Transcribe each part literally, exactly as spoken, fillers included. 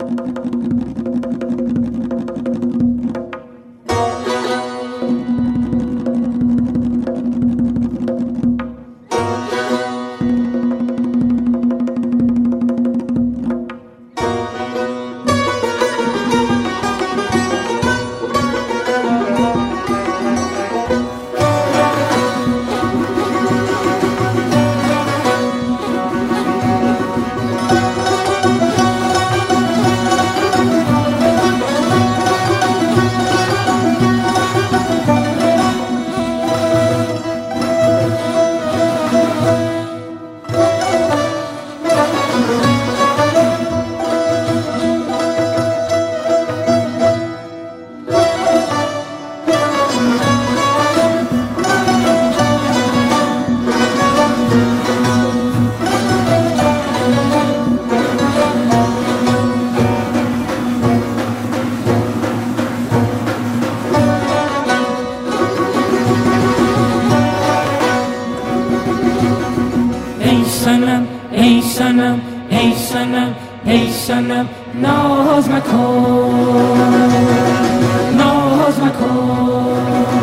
صنم ای صنم ای صنم ای صنم ناز مکن ناز مکن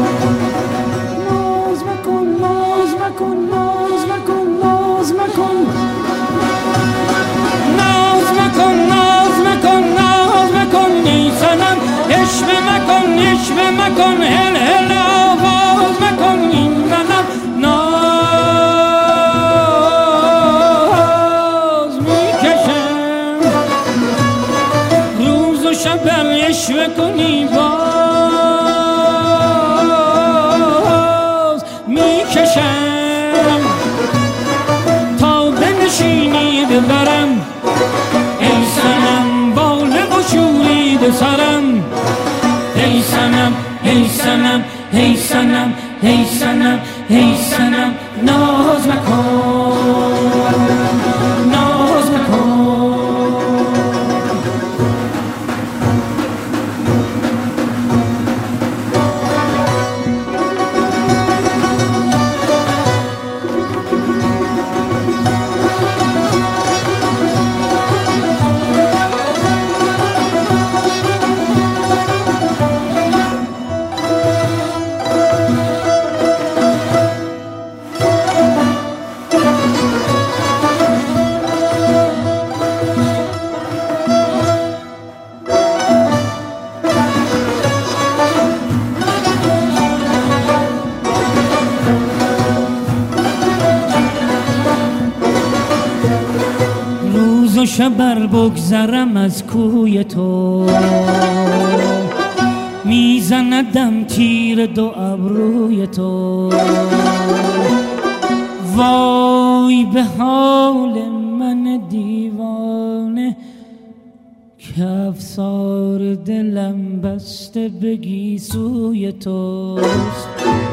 ناز مکن ناز مکن ناز مکن ناز مکن ناز مکن ناز مکن ناز مکن ای صنم عشق مکن عشق مکن هل هل آواز مکن این صنم شب عشوه کنی باز میکشم تا بنشینی ببرم ای صنم باله و شورید سرم ای صنم ای صنم ای صنم ای صنم ای صنم ناز مکن ناز مکن و شبر بگذرم از کوی تو میزندم تیر دو ابروی تو وای به حال من دیوانه که افسار دلم بسته به گیسوی توست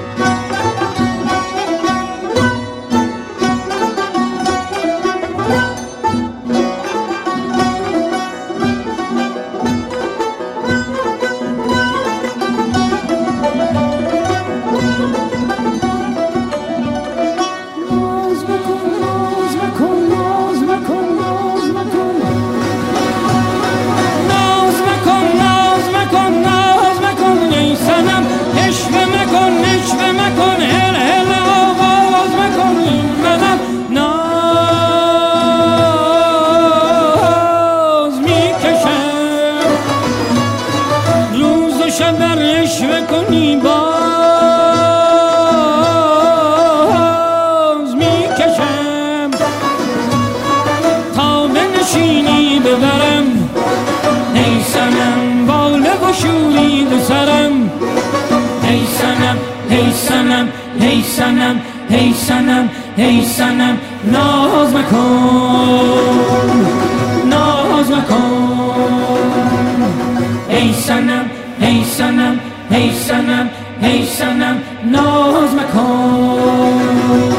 شبر عشوه کنی باز میکشم تا بنشینی ببرم ای صنم باله و شورید سرم ای صنم ای صنم ای صنم ای صنم ای صنم ناز مکن ناز مکن ای صنم ای صنم ای صنم ای صنم ناز مکن